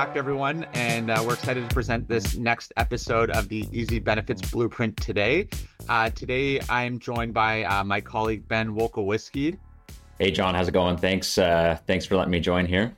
back, everyone, and we're excited to present this next episode of the Easy Benefits Blueprint today. Today, I'm joined by my colleague, Ben Wolkowski. Hey, John, how's it going? Thanks for letting me join here.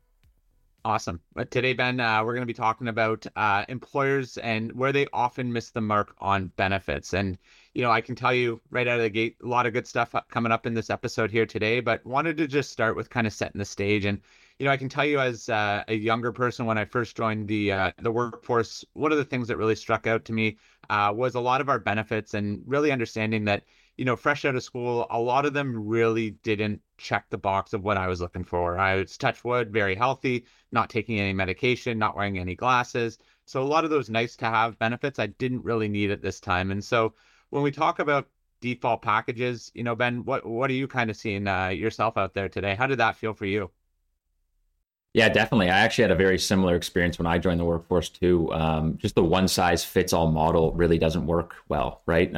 Awesome. But today, Ben, we're going to be talking about employers and where they often miss the mark on benefits. And, I can tell you right out of the gate, a lot of good stuff coming up in this episode here today, but wanted to just start with kind of setting the stage. And, I can tell you as a younger person, when I first joined the workforce, one of the things that really struck out to me was a lot of our benefits and really understanding that, fresh out of school, a lot of them really didn't check the box of what I was looking for. I was, touch wood, very healthy, not taking any medication, not wearing any glasses. So a lot of those nice to have benefits I didn't really need at this time. And so when we talk about default packages, Ben, what are you kind of seeing yourself out there today? How did that feel for you? Yeah, definitely. I actually had a very similar experience when I joined the workforce too. Just the one size fits all model really doesn't work well, right?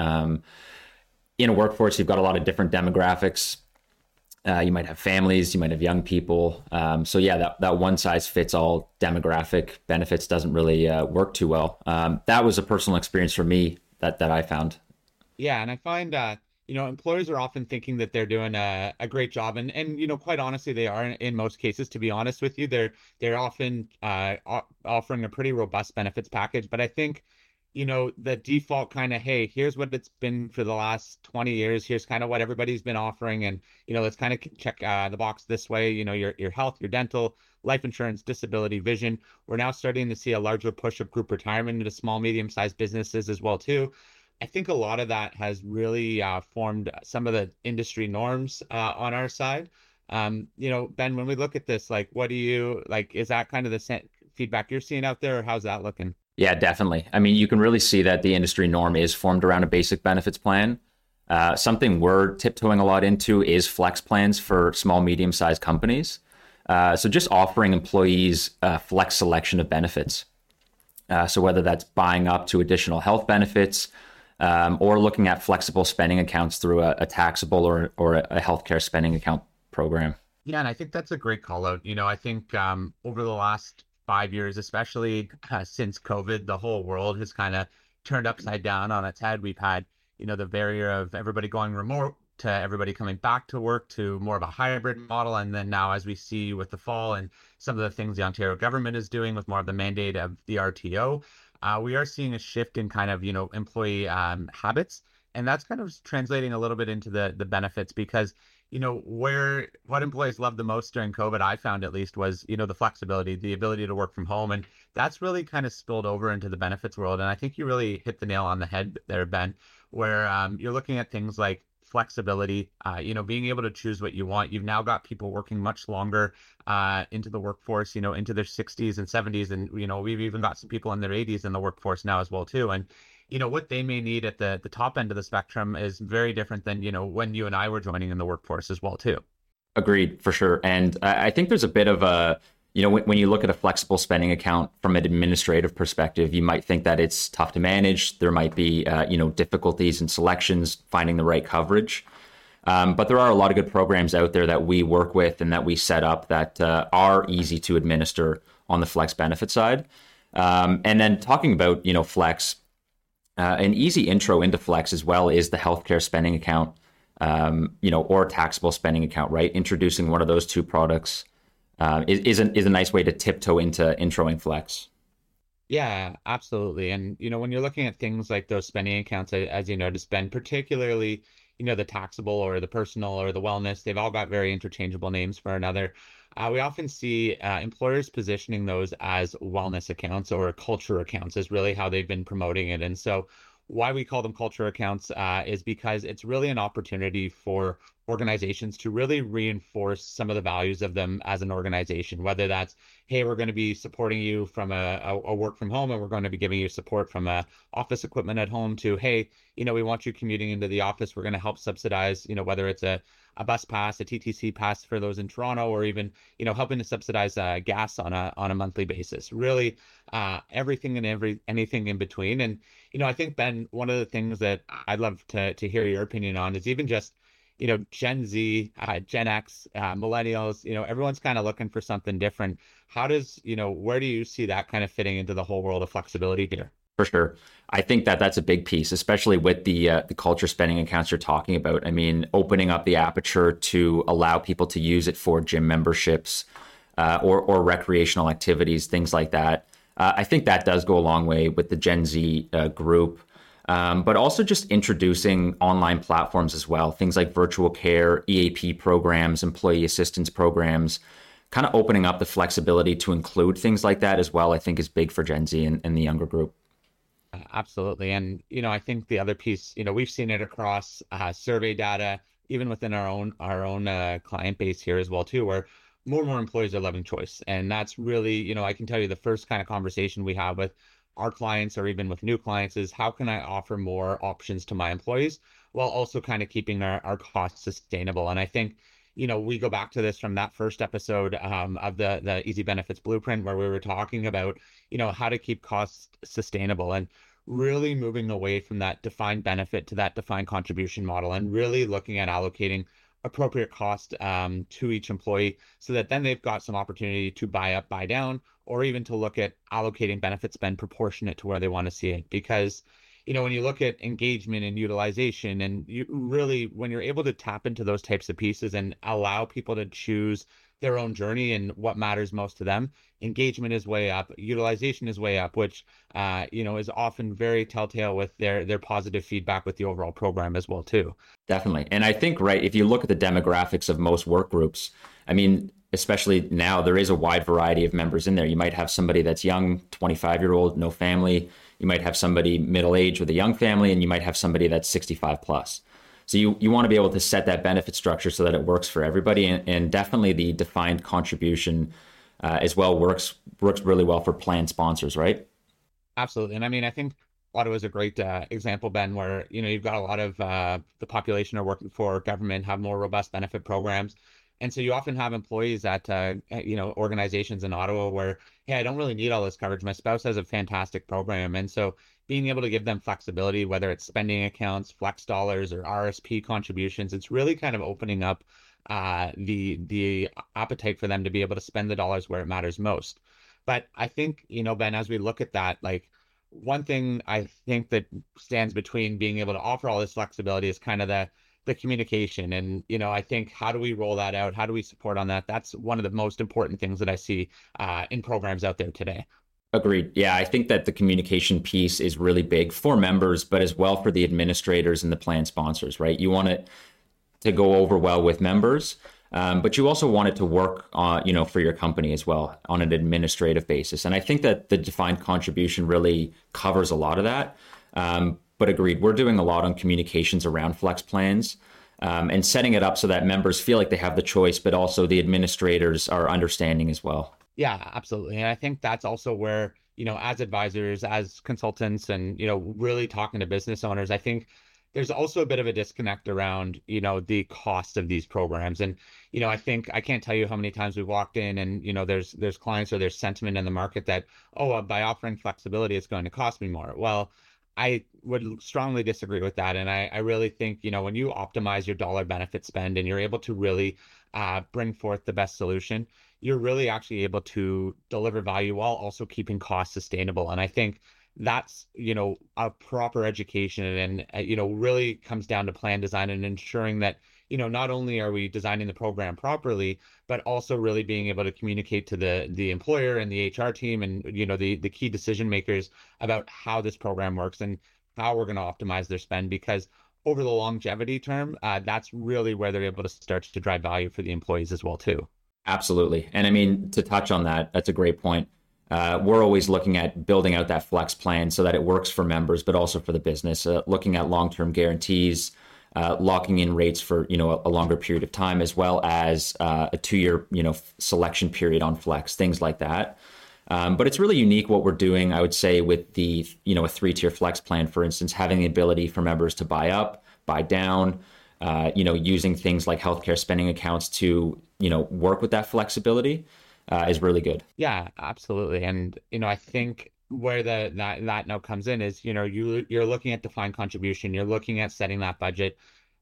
In a workforce, you've got a lot of different demographics. You might have families, you might have young people. So yeah, that one size fits all demographic benefits doesn't really work too well. That was a personal experience for me that I found. Yeah, and I find employers are often thinking that they're doing a great job, and quite honestly, they are in most cases. To be honest with you, they're often offering a pretty robust benefits package. But I think the default kind of, hey, here's what it's been for the last 20 years. Here's kind of what everybody's been offering, and let's kind of check the box this way. Your health, your dental, life insurance, disability, vision. We're now starting to see a larger push of group retirement into small, medium-sized businesses as well too. I think a lot of that has really formed some of the industry norms on our side. Ben, when we look at this, like, what do you like? Is that kind of the feedback you're seeing out there, or how's that looking? Yeah, definitely. I mean, you can really see that the industry norm is formed around a basic benefits plan. Something we're tiptoeing a lot into is flex plans for small, medium-sized companies. So just offering employees a flex selection of benefits. So whether that's buying up to additional health benefits, or looking at flexible spending accounts through a taxable or a healthcare spending account program. Yeah, and I think that's a great call out. I think over the last 5 years, especially since COVID, the whole world has kind of turned upside down on its head. We've had, the barrier of everybody going remote to everybody coming back to work to more of a hybrid model. And then now, as we see with the fall and some of the things the Ontario government is doing with more of the mandate of the RTO, we are seeing a shift in kind of, employee habits. And that's kind of translating a little bit into the benefits because what employees loved the most during COVID, I found at least, was, the flexibility, the ability to work from home. And that's really kind of spilled over into the benefits world. And I think you really hit the nail on the head there, Ben, where you're looking at things like flexibility, being able to choose what you want. You've now got people working much longer into the workforce, into their 60s and 70s. And, we've even got some people in their 80s in the workforce now as well, too. And what they may need at the top end of the spectrum is very different than, when you and I were joining in the workforce as well, too. Agreed, for sure. And I think there's a bit of a, when you look at a flexible spending account from an administrative perspective, you might think that it's tough to manage. There might be, difficulties in selections, finding the right coverage. But there are a lot of good programs out there that we work with and that we set up that are easy to administer on the flex benefit side. And then talking about, flex, an easy intro into flex as well is the healthcare spending account, or taxable spending account, right? Introducing one of those two products is a nice way to tiptoe into introing flex. Yeah, absolutely. And, when you're looking at things like those spending accounts, as you noticed, Ben, particularly, the taxable or the personal or the wellness, they've all got very interchangeable names for another. We often see employers positioning those as wellness accounts or culture accounts is really how they've been promoting it. And so why we call them culture accounts is because it's really an opportunity for organizations to really reinforce some of the values of them as an organization, whether that's, hey, we're going to be supporting you from a work from home, and we're going to be giving you support from office equipment at home, to, hey, we want you commuting into the office. We're going to help subsidize, whether it's a bus pass, a TTC pass for those in Toronto, or even, helping to subsidize gas on a monthly basis. Really, everything and anything in between. And, I think, Ben, one of the things that I'd love to hear your opinion on is even just, Gen Z, Gen X, millennials, everyone's kind of looking for something different. Where do you see that kind of fitting into the whole world of flexibility here? For sure. I think that that's a big piece, especially with the culture spending accounts you're talking about. I mean, opening up the aperture to allow people to use it for gym memberships, or recreational activities, things like that. I think that does go a long way with the Gen Z group. But also just introducing online platforms as well, things like virtual care, EAP programs, employee assistance programs, kind of opening up the flexibility to include things like that as well, I think is big for Gen Z and the younger group. Absolutely. And, I think the other piece, we've seen it across survey data, even within our own client base here as well, too, where more and more employees are loving choice. And that's really, I can tell you the first kind of conversation we have with our clients or even with new clients is how can I offer more options to my employees while also kind of keeping our costs sustainable. And I think, we go back to this from that first episode of the Easy Benefits Blueprint, where we were talking about, how to keep costs sustainable and really moving away from that defined benefit to that defined contribution model and really looking at allocating appropriate cost to each employee so that then they've got some opportunity to buy up, buy down, or even to look at allocating benefit spend proportionate to where they want to see it. Because, when you look at engagement and utilization, and you really, when you're able to tap into those types of pieces and allow people to choose their own journey and what matters most to them, engagement is way up, utilization is way up, which, is often very telltale with their positive feedback with the overall program as well, too. Definitely. And I think, right, if you look at the demographics of most work groups, I mean, especially now, there is a wide variety of members in there. You might have somebody that's young, 25-year-old, no family. You might have somebody middle-aged with a young family, and you might have somebody that's 65 plus. So you want to be able to set that benefit structure so that it works for everybody. And definitely the defined contribution as well works really well for plan sponsors, right? Absolutely. And I mean, I think Ottawa is a great example, Ben, where, you've got a lot of the population are working for government, have more robust benefit programs. And so you often have employees at, organizations in Ottawa where, hey, I don't really need all this coverage. My spouse has a fantastic program. And so being able to give them flexibility, whether it's spending accounts, flex dollars, or RSP contributions, it's really kind of opening up the appetite for them to be able to spend the dollars where it matters most. But I think, Ben, as we look at that, like one thing I think that stands between being able to offer all this flexibility is kind of the communication. And, I think how do we roll that out? How do we support on that? That's one of the most important things that I see in programs out there today. Agreed. Yeah, I think that the communication piece is really big for members, but as well for the administrators and the plan sponsors, right? You want it to go over well with members, but you also want it to work for your company as well on an administrative basis. And I think that the defined contribution really covers a lot of that. But agreed, we're doing a lot on communications around flex plans and setting it up so that members feel like they have the choice, but also the administrators are understanding as well. Yeah, absolutely. And I think that's also where, as advisors, as consultants, and, really talking to business owners, I think there's also a bit of a disconnect around, the cost of these programs. And, I think I can't tell you how many times we've walked in and, there's clients or there's sentiment in the market that, by offering flexibility, it's going to cost me more. Well, I would strongly disagree with that. And I really think, when you optimize your dollar benefit spend and you're able to really bring forth the best solution, you're really actually able to deliver value while also keeping costs sustainable. And I think that's, a proper education and, really comes down to plan design and ensuring that, not only are we designing the program properly, but also really being able to communicate to the employer and the HR team and, the key decision makers about how this program works and how we're going to optimize their spend. Because over the longevity term, that's really where they're able to start to drive value for the employees as well, too. Absolutely. And I mean, to touch on that, that's a great point. We're always looking at building out that flex plan so that it works for members, but also for the business, looking at long-term guarantees, locking in rates for, a longer period of time, as well as a 2-year, selection period on flex, things like that. But it's really unique what we're doing, I would say, with the, a 3-tier flex plan, for instance, having the ability for members to buy up, buy down, using things like healthcare spending accounts to, work with that flexibility is really good. Yeah, absolutely. And, I think where that now comes in is, you're looking at defined contribution, you're looking at setting that budget.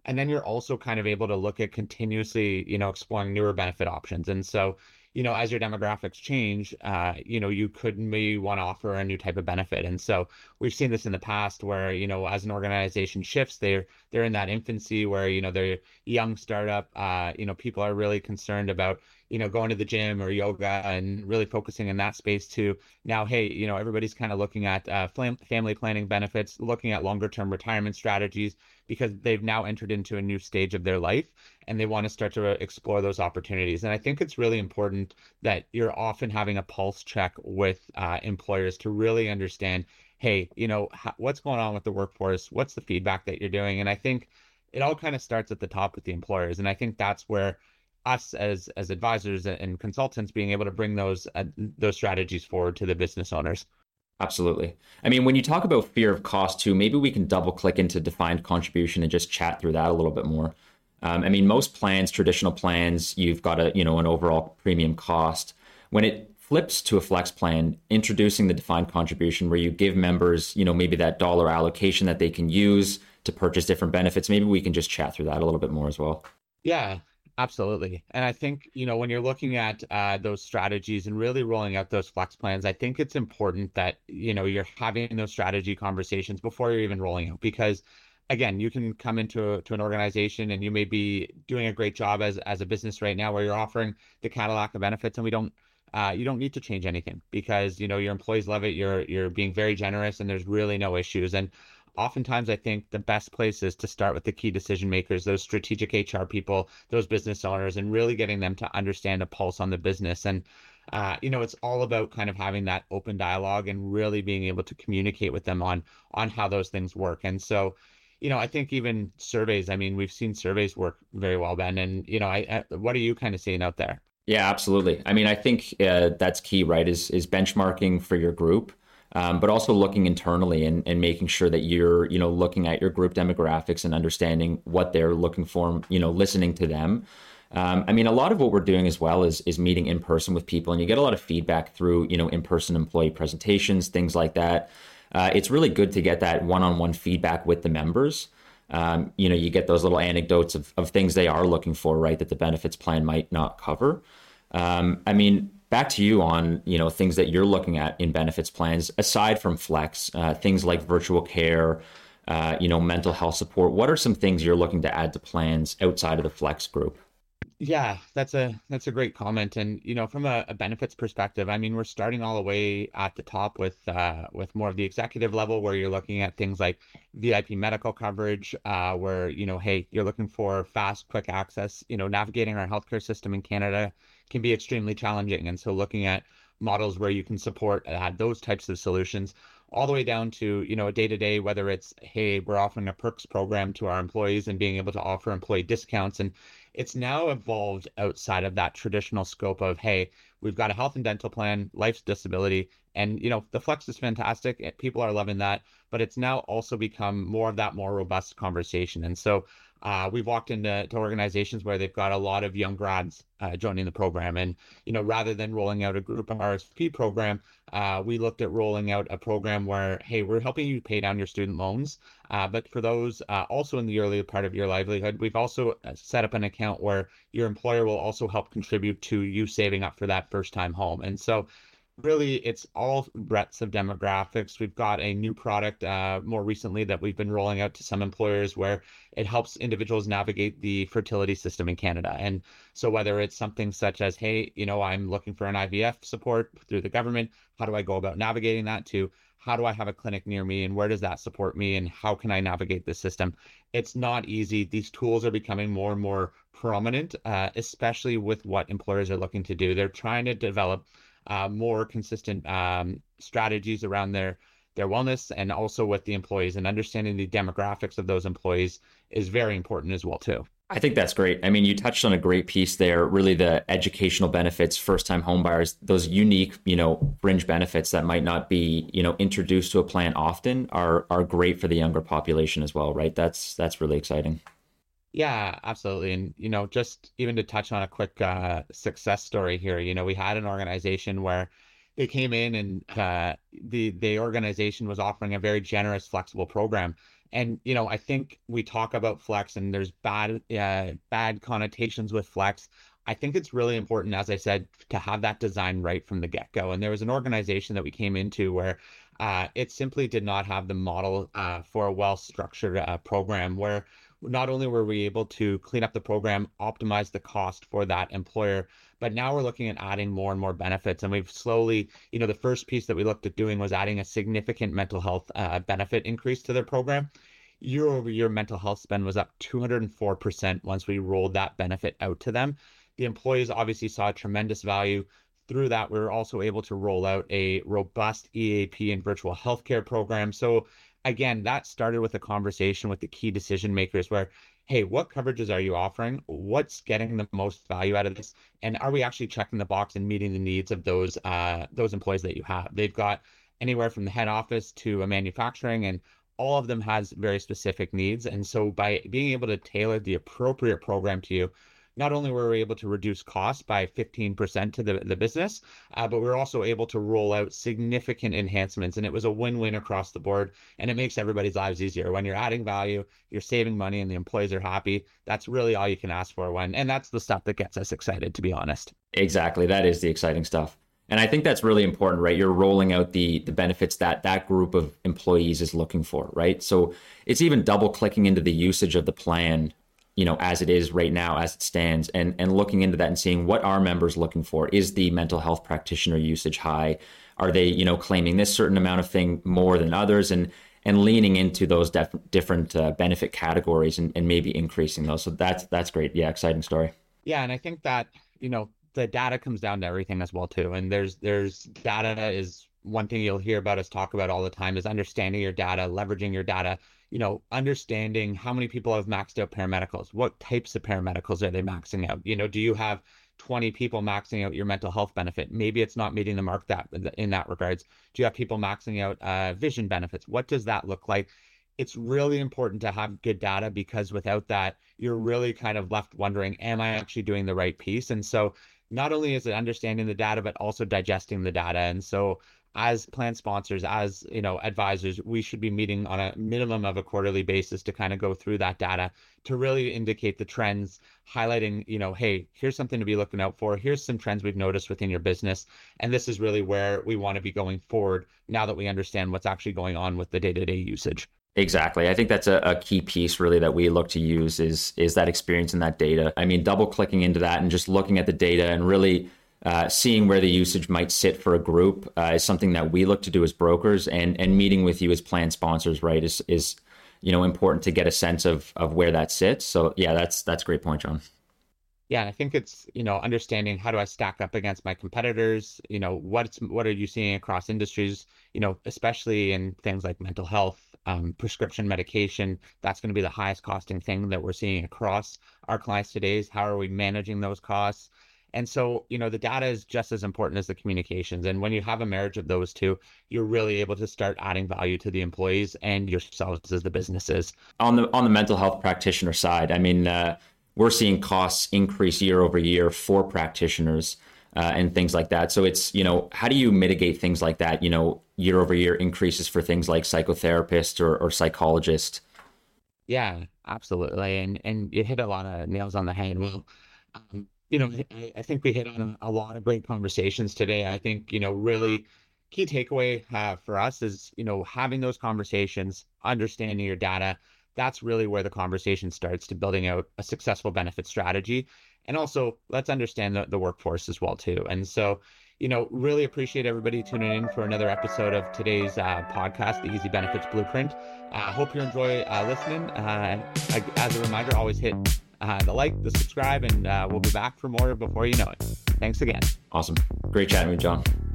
And then you're also kind of able to look at continuously, exploring newer benefit options. And so, as your demographics change, you could maybe want to offer a new type of benefit. And so we've seen this in the past where, as an organization shifts, they're in that infancy where, they're young startup, people are really concerned about, going to the gym or yoga and really focusing in that space too. Now, hey, everybody's kind of looking at family planning benefits, looking at longer term retirement strategies because they've now entered into a new stage of their life and they want to start to explore those opportunities. And I think it's really important that you're often having a pulse check with employers to really understand, hey, what's going on with the workforce? What's the feedback that you're doing? And I think it all kind of starts at the top with the employers. And I think that's where us as advisors and consultants being able to bring those strategies forward to the business owners. Absolutely. I mean, when you talk about fear of cost too, maybe we can double click into defined contribution and just chat through that a little bit more. I mean, most plans, traditional plans, you've got an overall premium cost. When it flips to a flex plan, introducing the defined contribution where you give members, maybe that dollar allocation that they can use to purchase different benefits, maybe we can just chat through that a little bit more as well. Yeah, absolutely. And I think, when you're looking at those strategies and really rolling out those flex plans, I think it's important that, you're having those strategy conversations before you're even rolling out. Because again, you can come to an organization and you may be doing a great job as a business right now where you're offering the Cadillac of benefits and you don't need to change anything because, your employees love it. You're being very generous and there's really no issues. And oftentimes I think the best place is to start with the key decision makers, those strategic HR people, those business owners, and really getting them to understand a pulse on the business. And, it's all about kind of having that open dialogue and really being able to communicate with them on how those things work. And so, I think even surveys, I mean, we've seen surveys work very well, Ben. And, what are you kind of seeing out there? Yeah, absolutely. I mean, I think that's key, right? Is benchmarking for your group, but also looking internally and making sure that you're, looking at your group demographics and understanding what they're looking for, listening to them. I mean, a lot of what we're doing as well is meeting in person with people, and you get a lot of feedback through, in-person employee presentations, things like that. It's really good to get that one-on-one feedback with the members. You get those little anecdotes of things they are looking for, right, that the benefits plan might not cover. I mean, back to you on, things that you're looking at in benefits plans, aside from flex, things like virtual care, mental health support. What are some things you're looking to add to plans outside of the flex group? Yeah, that's a great comment. And from a benefits perspective, I mean, we're starting all the way at the top with more of the executive level, where you're looking at things like VIP medical coverage, where hey, you're looking for fast, quick access. Navigating our healthcare system in Canada can be extremely challenging, and so looking at models where you can support those types of solutions, all the way down to a day to day, whether it's hey, we're offering a perks program to our employees and being able to offer employee discounts. And it's now evolved outside of that traditional scope of, hey, we've got a health and dental plan, life's disability, and the flex is fantastic. People are loving that, but it's now also become more of that more robust conversation. And so we've walked into organizations where they've got a lot of young grads joining the program. And, rather than rolling out a group RSP program, we looked at rolling out a program where, hey, we're helping you pay down your student loans. But for those also in the early part of your livelihood, we've also set up an account where your employer will also help contribute to you saving up for that first time home. And so really, it's all breadths of demographics. We've got a new product more recently that we've been rolling out to some employers where it helps individuals navigate the fertility system in Canada. And so whether it's something such as, hey, I'm looking for an IVF support through the government, how do I go about navigating that, to how do I have a clinic near me and where does that support me and how can I navigate the system? It's not easy. These tools are becoming more and more prominent, especially with what employers are looking to do. They're trying to develop more consistent strategies around their wellness and also with the employees, and understanding the demographics of those employees is very important as well too. I think that's great. I mean, you touched on a great piece there, really the educational benefits, first-time homebuyers, those unique, fringe benefits that might not be, introduced to a plan often are great for the younger population as well, right? That's really exciting. Yeah, absolutely. And, just even to touch on a quick success story here, we had an organization where they came in and the organization was offering a very generous, flexible program. And, I think we talk about flex and there's bad connotations with flex. I think it's really important, as I said, to have that design right from the get-go. And there was an organization that we came into where it simply did not have the model for a well-structured program where not only were we able to clean up the program, optimize the cost for that employer, but now we're looking at adding more and more benefits. And we've slowly, the first piece that we looked at doing was adding a significant mental health benefit increase to their program. Year over year, mental health spend was up 204% once we rolled that benefit out to them. The employees obviously saw tremendous value. Through that, we were also able to roll out a robust EAP and virtual healthcare program. So again, that started with a conversation with the key decision makers where, hey, what coverages are you offering? What's getting the most value out of this? And are we actually checking the box and meeting the needs of those employees that you have? They've got anywhere from the head office to a manufacturing, and all of them has very specific needs. And so by being able to tailor the appropriate program to you, not only were we able to reduce costs by 15% to the business, but we were also able to roll out significant enhancements. And it was a win-win across the board. And it makes everybody's lives easier. When you're adding value, you're saving money, and the employees are happy. That's really all you can ask for and that's the stuff that gets us excited, to be honest. Exactly. That is the exciting stuff. And I think that's really important, right? You're rolling out the benefits that group of employees is looking for, right? So it's even double clicking into the usage of the plan, as it is right now, as it stands, and looking into that and seeing what are members looking for. Is the mental health practitioner usage high? Are they, claiming this certain amount of thing more than others? And leaning into those different benefit categories and maybe increasing those. So that's great. Yeah, exciting story. Yeah, and I think that, the data comes down to everything as well too. And there's data is one thing you'll hear about us talk about all the time is understanding your data, leveraging your data, understanding how many people have maxed out paramedicals, what types of paramedicals are they maxing out? Do you have 20 people maxing out your mental health benefit? Maybe it's not meeting the mark in that regards. Do you have people maxing out vision benefits? What does that look like? It's really important to have good data because without that, you're really kind of left wondering, am I actually doing the right piece? And so not only is it understanding the data, but also digesting the data. And so as plan sponsors, as advisors, we should be meeting on a minimum of a quarterly basis to kind of go through that data to really indicate the trends, highlighting, hey, here's something to be looking out for. Here's some trends we've noticed within your business. And this is really where we want to be going forward now that we understand what's actually going on with the day-to-day usage. Exactly. I think that's a key piece really that we look to use is that experience and that data. I mean, double clicking into that and just looking at the data and really seeing where the usage might sit for a group is something that we look to do as brokers, and meeting with you as plan sponsors, right, is important to get a sense of where that sits. So yeah, that's a great point, John. Yeah, I think it's, understanding how do I stack up against my competitors? What are you seeing across industries, especially in things like mental health, prescription medication. That's going to be the highest costing thing that we're seeing across our clients today is how are we managing those costs? And so, the data is just as important as the communications. And when you have a marriage of those two, you're really able to start adding value to the employees and yourselves as the businesses. On the mental health practitioner side, I mean, we're seeing costs increase year over year for practitioners and things like that. So it's, how do you mitigate things like that, year over year increases for things like psychotherapists or psychologists? Yeah, absolutely. And you hit a lot of nails on the head. Well, I think we hit on a lot of great conversations today. I think, really key takeaway for us is, having those conversations, understanding your data. That's really where the conversation starts to building out a successful benefit strategy. And also let's understand the workforce as well too. And so, really appreciate everybody tuning in for another episode of today's podcast, the Easy Benefits Blueprint. I hope you enjoy listening. As a reminder, always hit the like, the subscribe, and we'll be back for more before you know it. Thanks again. Awesome. Great chatting with you, John.